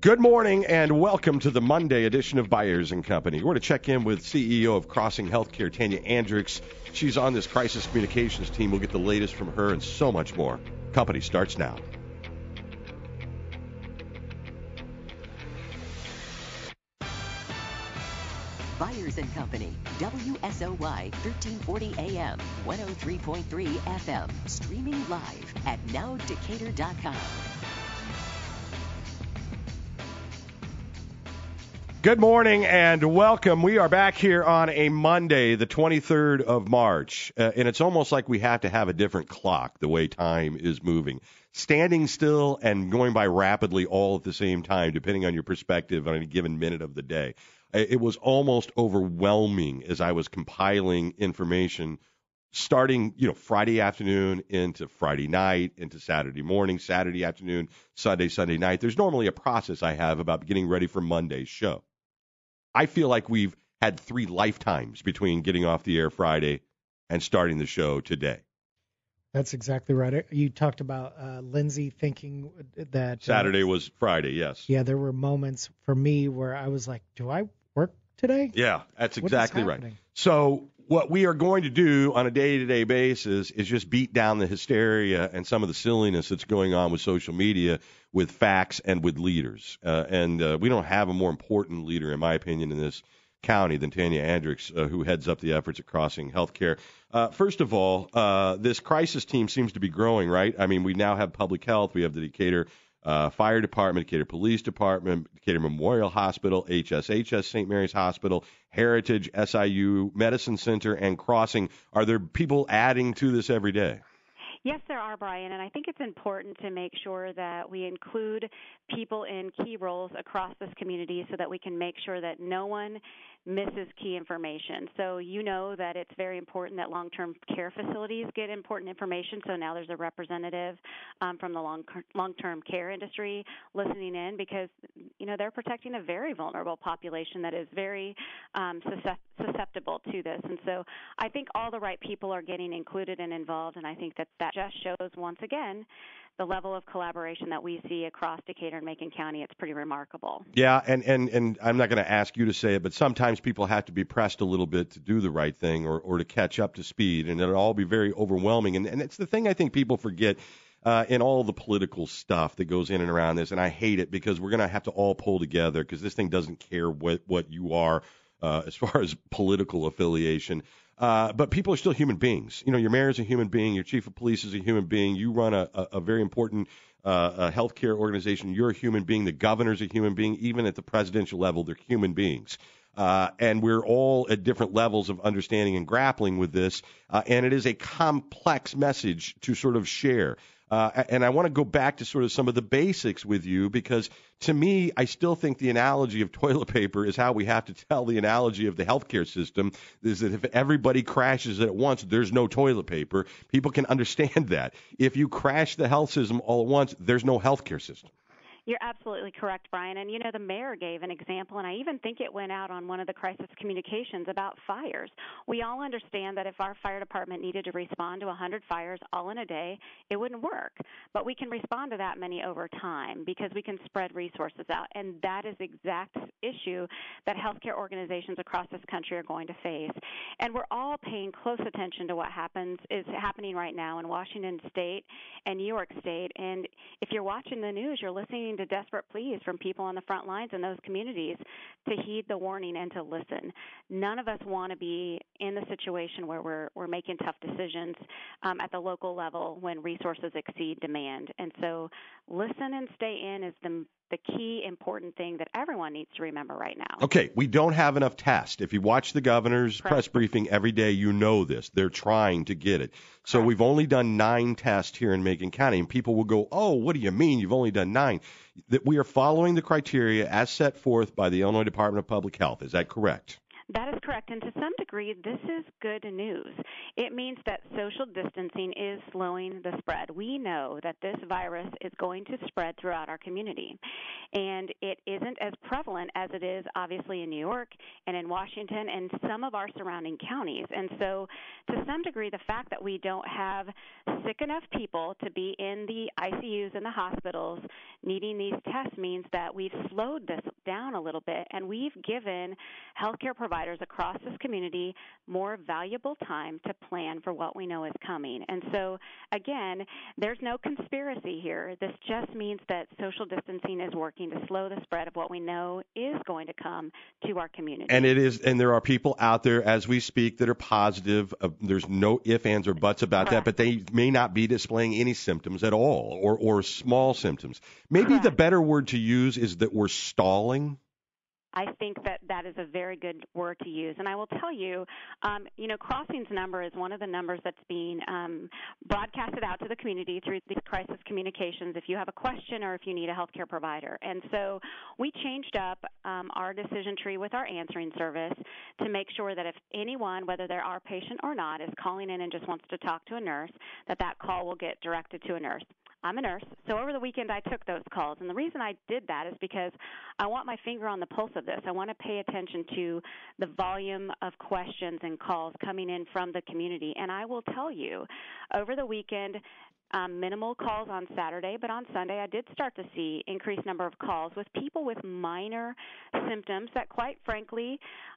Good morning and welcome to the Monday edition of Byers & Company. We're going to check in with CEO of Crossing Healthcare, Tanya Andrix. She's on this crisis communications team. We'll get the latest from her and so much more. Company starts now. Byers & Company, WSOY 1340 AM, 103.3 FM, streaming live at nowdecatur.com. Good morning and welcome. We are back here on a Monday, the 23rd of March, and it's almost like we have to have a different clock, the way time is moving. Standing still and going by rapidly all at the same time, depending on your perspective on any given minute of the day. It was almost overwhelming as I was compiling information starting, Friday afternoon into Friday night, into Saturday morning, Saturday afternoon, Sunday night. There's normally a process I have about getting ready for Monday's show. I feel like we've had 3 lifetimes between getting off the air Friday and starting the show today. That's exactly right. You talked about Lindsay thinking that Saturday was Friday, yes. Yeah, there were moments for me where I was like, do I work today? Yeah, that's exactly right. So what we are going to do on a day-to-day basis is just beat down the hysteria and some of the silliness that's going on with social media, with facts and with leaders. And we don't have a more important leader, in my opinion, in this county than Tanya Andrix, who heads up the efforts at Crossing Healthcare. First of all, this crisis team seems to be growing, right? I mean, we now have public health. We have the Decatur Fire Department, Decatur Police Department, Decatur Memorial Hospital, HSHS St. Mary's Hospital, Heritage, SIU Medicine Center, and Crossing. Are there people adding to this every day? Yes, there are, Brian, and I think it's important to make sure that we include people in key roles across this community so that we can make sure that no one misses key information. So you know that it's very important that long-term care facilities get important information, so now there's a representative from the long-term care industry listening in because, they're protecting a very vulnerable population that is very susceptible to this. And so I think all the right people are getting included and involved, and I think that just shows once again the level of collaboration that we see across Decatur and Macon County. It's pretty remarkable. Yeah, and I'm not going to ask you to say it, but sometimes people have to be pressed a little bit to do the right thing or to catch up to speed, and it'll all be very overwhelming. And it's the thing I think people forget in all the political stuff that goes in and around this, and I hate it because we're going to have to all pull together because this thing doesn't care what you are as far as political affiliation. But people are still human beings. Your mayor is a human being. Your chief of police is a human being. You run a very important healthcare organization. You're a human being. The governor's a human being. Even at the presidential level, they're human beings. And we're all at different levels of understanding and grappling with this. And it is a complex message to sort of share. And I want to go back to sort of some of the basics with you because, to me, I still think the analogy of toilet paper is how we have to tell the analogy of the healthcare system, is that if everybody crashes at once, there's no toilet paper. People can understand that. If you crash the health system all at once, there's no healthcare system. You're absolutely correct, Brian. And, the mayor gave an example, and I even think it went out on one of the crisis communications about fires. We all understand that if our fire department needed to respond to 100 fires all in a day, it wouldn't work. But we can respond to that many over time because we can spread resources out. And that is the exact issue that healthcare organizations across this country are going to face. And we're all paying close attention to what is happening right now in Washington State and New York State. And if you're watching the news, you're listening to desperate pleas from people on the front lines in those communities to heed the warning and to listen. None of us want to be in the situation where we're making tough decisions at the local level when resources exceed demand. And so listen and stay in is the key important thing that everyone needs to remember right now. Okay, we don't have enough tests. If you watch the governor's press briefing every day, you know this. They're trying to get it. So we've only done 9 tests here in Macon County, and people will go, oh, what do you mean you've only done 9? That we are following the criteria as set forth by the Illinois Department of Public Health. Is that correct? That is correct, and to some degree, this is good news. It means that social distancing is slowing the spread. We know that this virus is going to spread throughout our community, and it isn't as prevalent as it is obviously in New York and in Washington and some of our surrounding counties. And so to some degree, the fact that we don't have sick enough people to be in the ICUs and the hospitals needing these tests means that we've slowed this down a little bit, and we've given healthcare providers across this community more valuable time to plan for what we know is coming. And so, again, there's no conspiracy here. This just means that social distancing is working to slow the spread of what we know is going to come to our community. And it is, and there are people out there as we speak that are positive. There's no ifs, ands, or buts about Correct. that, but they may not be displaying any symptoms at all, or small symptoms. Maybe Correct. the better word to use is that we're stalling. I think that is a very good word to use. And I will tell you, Crossing's number is one of the numbers that's being broadcasted out to the community through these crisis communications if you have a question or if you need a healthcare provider. And so we changed up our decision tree with our answering service to make sure that if anyone, whether they're our patient or not, is calling in and just wants to talk to a nurse, that call will get directed to a nurse. I'm a nurse, so over the weekend I took those calls. And the reason I did that is because I want my finger on the pulse of this. I want to pay attention to the volume of questions and calls coming in from the community. And I will tell you, over the weekend, minimal calls on Saturday, but on Sunday I did start to see increased number of calls with people with minor symptoms that, quite frankly,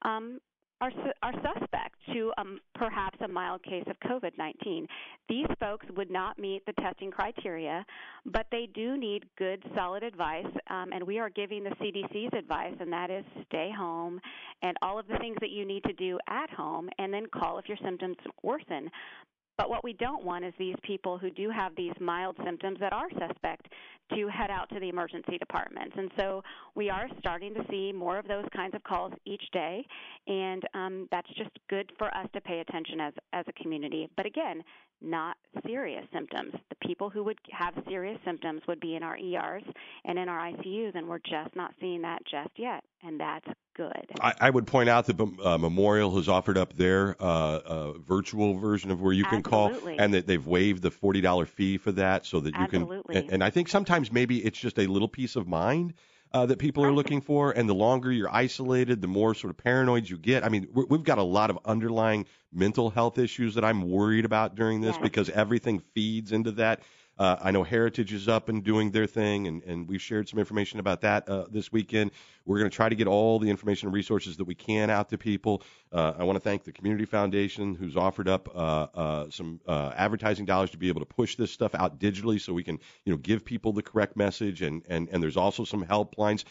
are suspect to perhaps a mild case of COVID-19. These folks would not meet the testing criteria, but they do need good, solid advice, and we are giving the CDC's advice, and that is stay home and all of the things that you need to do at home, and then call if your symptoms worsen. But what we don't want is these people who do have these mild symptoms that are suspect to head out to the emergency departments. And so we are starting to see more of those kinds of calls each day, and that's just good for us to pay attention as a community. But again, not serious symptoms. The people who would have serious symptoms would be in our ERs and in our ICUs, and we're just not seeing that just yet, and that's good. I would point out that Memorial has offered up their virtual version of where you can Absolutely. call, and that they've waived the $40 fee for that so that you Absolutely. can. And I think sometimes maybe it's just a little peace of mind that people are looking for, and the longer you're isolated, the more sort of paranoid you get. I mean, we've got a lot of underlying mental health issues that I'm worried about during this because everything feeds into that. I know Heritage is up and doing their thing, and we've shared some information about that this weekend. We're going to try to get all the information and resources that we can out to people. I want to thank the Community Foundation, who's offered up some advertising dollars to be able to push this stuff out digitally so we can, give people the correct message. And there's also some helplines.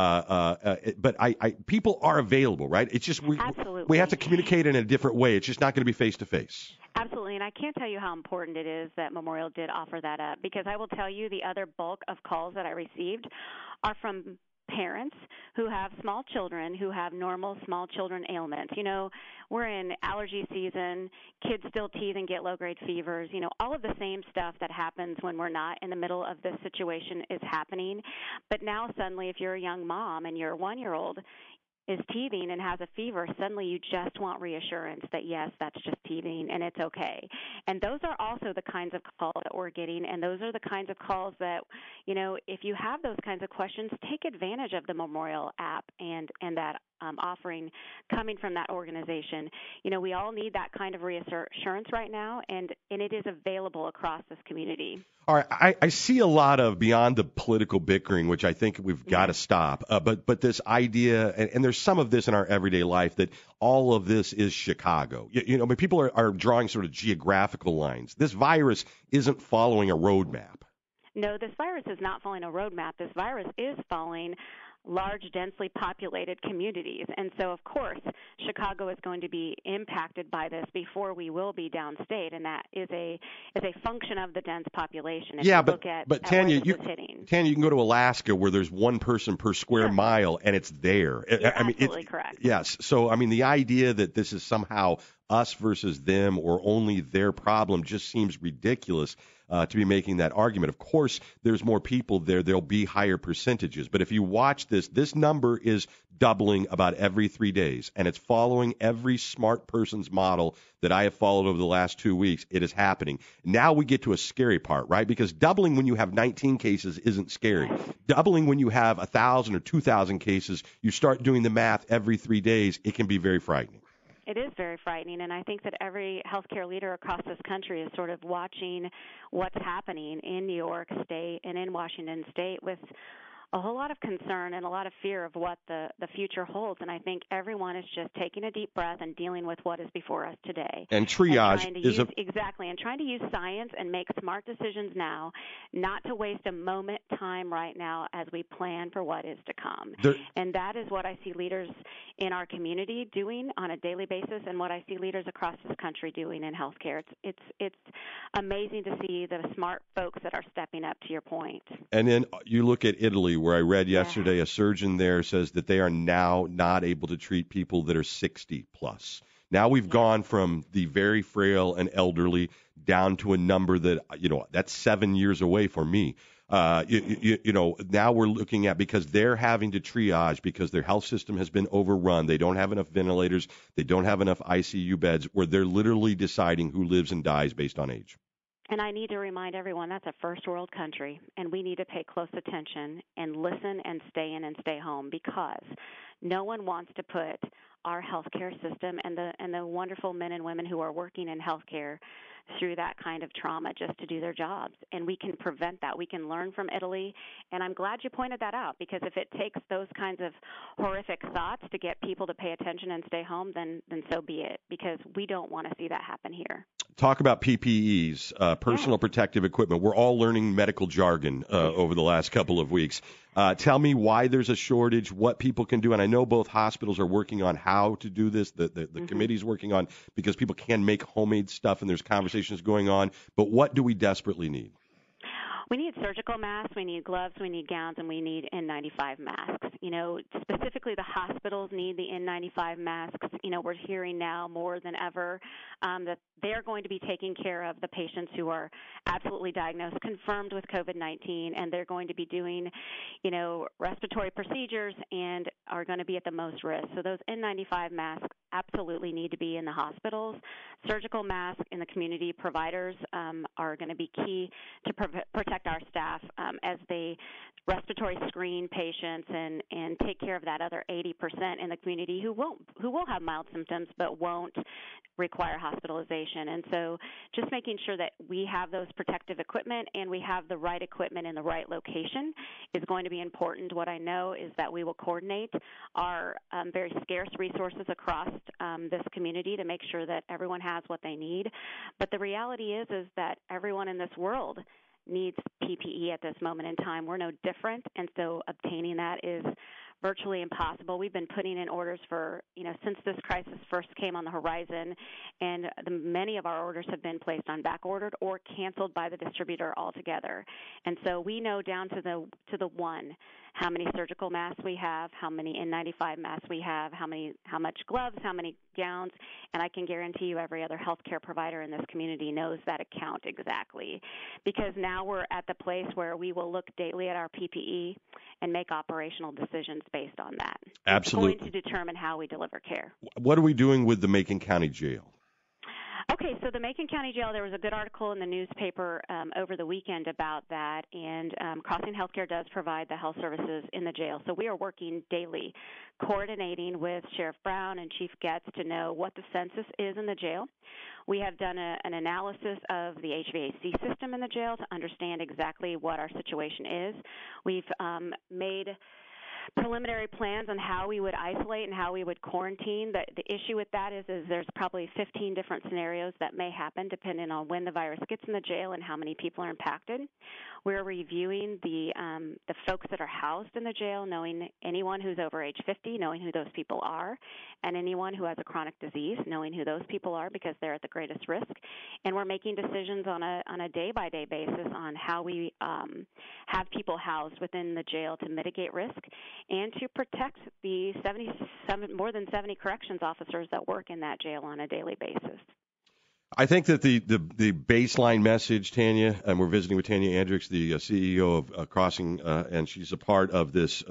But people are available, right? It's just we have to communicate in a different way. It's just not going to be face to face. Absolutely, and I can't tell you how important it is that Memorial did offer that up, because I will tell you the other bulk of calls that I received are from parents who have small children who have normal small children ailments. We're in allergy season, kids still teeth and get low-grade fevers. All of the same stuff that happens when we're not in the middle of this situation is happening. But now suddenly if you're a young mom and your 1-year-old is teething and has a fever, suddenly you just want reassurance that, yes, that's just teething and it's okay. And those are also the kinds of calls that we're getting, and those are the kinds of calls that, if you have those kinds of questions, take advantage of the Memorial app and that offering coming from that organization. We all need that kind of reassurance right now, and it is available across this community. All right, I see a lot of beyond the political bickering, which I think we've got to stop. But this idea, and there's some of this in our everyday life, that all of this is Chicago. People are drawing sort of geographical lines. This virus isn't following a roadmap. No, this virus is not following a roadmap. This virus is following large, densely populated communities. And so, of course, Chicago is going to be impacted by this before we will be downstate, and that is a function of the dense population. But Tanya, you can go to Alaska where there's one person per square mile, and it's there. You're absolutely correct. Yes. So, the idea that this is somehow us versus them or only their problem just seems ridiculous to be making that argument. Of course, there's more people there. There'll be higher percentages. But if you watch this number is doubling about every 3 days, and it's following every smart person's model that I have followed over the last 2 weeks. It is happening. Now we get to a scary part, right? Because doubling when you have 19 cases isn't scary. Doubling when you have 1,000 or 2,000 cases, you start doing the math every 3 days, it can be very frightening. It is very frightening, and I think that every healthcare leader across this country is sort of watching what's happening in New York State and in Washington State with a whole lot of concern and a lot of fear of what the future holds. And I think everyone is just taking a deep breath and dealing with what is before us today. And triage is exactly, and trying to use science and make smart decisions now, not to waste a moment time right now as we plan for what is to come. And that is what I see leaders in our community doing on a daily basis, and what I see leaders across this country doing in healthcare. It's amazing to see the smart folks that are stepping up, to your point. And then you look at Italy, where I read yesterday a surgeon there says that they are now not able to treat people that are 60 plus. Now we've gone from the very frail and elderly down to a number that, that's 7 years away for me. Now we're looking at, because they're having to triage because their health system has been overrun. They don't have enough ventilators. They don't have enough ICU beds, where they're literally deciding who lives and dies based on age. And I need to remind everyone that's a first world country, and we need to pay close attention and listen and stay in and stay home, because no one wants to put our healthcare system and the wonderful men and women who are working in healthcare through that kind of trauma just to do their jobs. And we can prevent that. We can learn from Italy. And I'm glad you pointed that out, because if it takes those kinds of horrific thoughts to get people to pay attention and stay home, then so be it, because we don't want to see that happen here. Talk about PPEs, personal protective equipment. We're all learning medical jargon over the last couple of weeks. Tell me why there's a shortage, what people can do. And I know both hospitals are working on how to do this. The committee's working on, because people can make homemade stuff, and there's conversations going on. But what do we desperately need? We need surgical masks, we need gloves, we need gowns, and we need N95 masks. Specifically the hospitals need the N95 masks. We're hearing now more than ever that they're going to be taking care of the patients who are absolutely diagnosed, confirmed with COVID-19, and they're going to be doing, respiratory procedures and are going to be at the most risk. So those N95 masks absolutely need to be in the hospitals. Surgical masks in the community providers are going to be key to protect our staff as they respiratory screen patients and take care of that other 80% in the community who will have mild symptoms but won't require hospitalization. And so just making sure that we have those protective equipment and we have the right equipment in the right location is going to be important. What I know is that we will coordinate our very scarce resources across this community to make sure that everyone has what they need. But the reality is that everyone in this world needs PPE at this moment in time. We're no different, and so obtaining that is virtually impossible. We've been putting in orders for, since this crisis first came on the horizon, and many of our orders have been placed on back ordered or canceled by the distributor altogether. And so we know down to the one how many surgical masks we have, how many N95 masks we have, how much gloves, how many gowns, and I can guarantee you every other healthcare provider in this community knows that account exactly, because now we're at the place where we will look daily at our PPE and make operational decisions based on that. Absolutely. It's going to determine how we deliver care. What are we doing with the Macon County Jail? Okay, so the Macon County Jail, there was a good article in the newspaper over the weekend about that, and Crossing Healthcare does provide the health services in the jail. So we are working daily, coordinating with Sheriff Brown and Chief Getz to know what the census is in the jail. We have done an analysis of the HVAC system in the jail to understand exactly what our situation is. We've made preliminary plans on how we would isolate and how we would quarantine. The issue with that is there's probably 15 different scenarios that may happen depending on when the virus gets in the jail and how many people are impacted. We're reviewing the folks that are housed in the jail, knowing anyone who's over age 50, knowing who those people are, and anyone who has a chronic disease, knowing who those people are because they're at the greatest risk. And we're making decisions on a day-by-day basis on how we have people housed within the jail to mitigate risk. and to protect the more than 70 corrections officers that work in that jail on a daily basis. I think that the baseline message, Tanya, and we're visiting with Tanya Andrix, the CEO of Crossing, and she's a part of this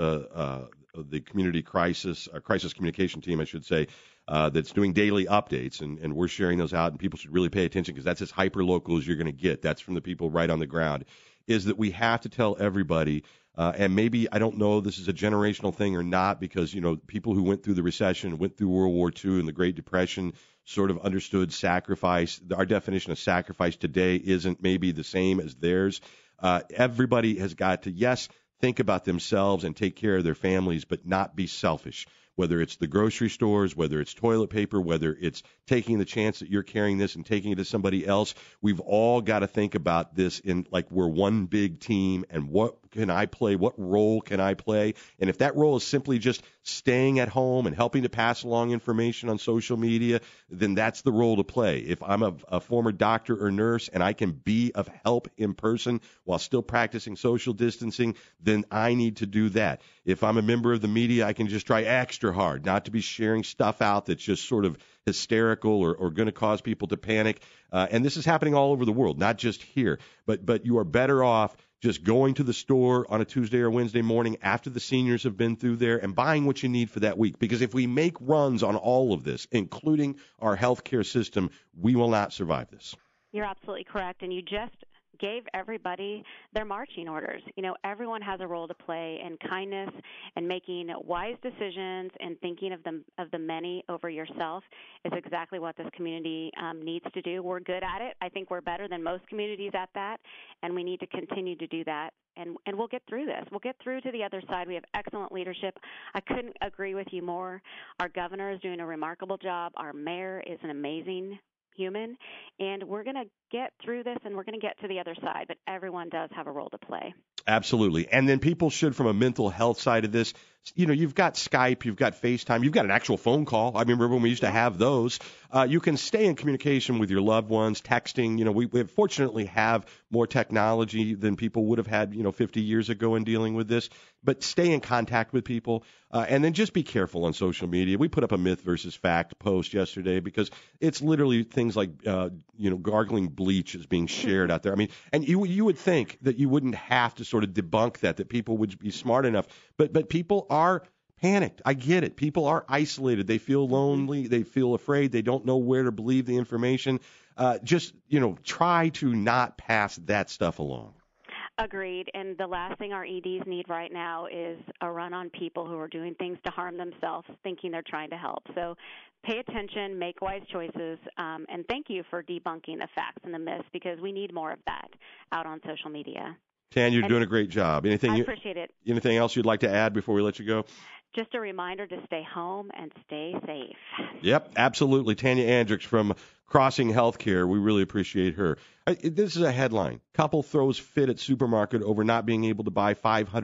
the community crisis communication team, I should say, that's doing daily updates, and we're sharing those out, and people should really pay attention because that's as hyper local as you're going to get. That's from the people right on the ground. Is that we have to tell everybody. And maybe, I don't know, this is a generational thing or not, because, people who went through the recession, went through World War II and the Great Depression sort of understood sacrifice. Our definition of sacrifice today isn't maybe the same as theirs. Everybody has got to, yes, think about themselves and take care of their families, but not be selfish. Whether it's the grocery stores, whether it's toilet paper, whether it's taking the chance that you're carrying this and taking it to somebody else, we've all got to think about this in like we're one big team, and what can I play? What role can I play? And if that role is simply just staying at home and helping to pass along information on social media, then that's the role to play. If I'm a former doctor or nurse and I can be of help in person while still practicing social distancing, then I need to do that. If I'm a member of the media, I can just try extra hard not to be sharing stuff out that's just sort of hysterical or going to cause people to panic. And this is happening all over the world, not just here. But you are better off just going to the store on a Tuesday or Wednesday morning after the seniors have been through there and buying what you need for that week. Because if we make runs on all of this, including our healthcare system, we will not survive this. You're absolutely correct. And you just gave everybody their marching orders. Everyone has a role to play in kindness and making wise decisions and thinking of the many over yourself is exactly what this community needs to do. We're good at it. I think we're better than most communities at that, and we need to continue to do that. And we'll get through this. We'll get through to the other side. We have excellent leadership. I couldn't agree with you more. Our governor is doing a remarkable job. Our mayor is an amazing human, and we're going to get through this, and we're going to get to the other side, but everyone does have a role to play. Absolutely. And then people should, from a mental health side of this, you've got Skype, you've got FaceTime, you've got an actual phone call. I remember when we used to have those. You can stay in communication with your loved ones, texting. We fortunately have more technology than people would have had, 50 years ago in dealing with this. But stay in contact with people. And then just be careful on social media. We put up a myth versus fact post yesterday because it's literally things like, gargling bleach is being shared out there. I mean, and you would think that you wouldn't have to sort of debunk that people would be smart enough. But people are panicked. I get it. People are isolated. They feel lonely. They feel afraid. They don't know where to believe the information. Just try to not pass that stuff along. Agreed. And the last thing our EDs need right now is a run on people who are doing things to harm themselves, thinking they're trying to help. So pay attention, make wise choices, and thank you for debunking the facts and the myths, because we need more of that out on social media. Tan, you're doing a great job. I appreciate it. Anything else you'd like to add before we let you go? Just a reminder to stay home and stay safe. Yep, absolutely. Tanya Andrix from Crossing Healthcare. We really appreciate her. This is a headline. Couple throws fit at supermarket over not being able to buy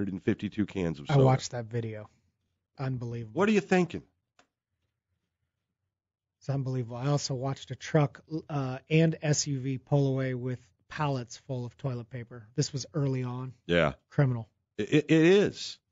552 cans of soda. I watched that video. Unbelievable. What are you thinking? It's unbelievable. I also watched a truck and SUV pull away with pallets full of toilet paper. This was early on. Yeah. Criminal. It is.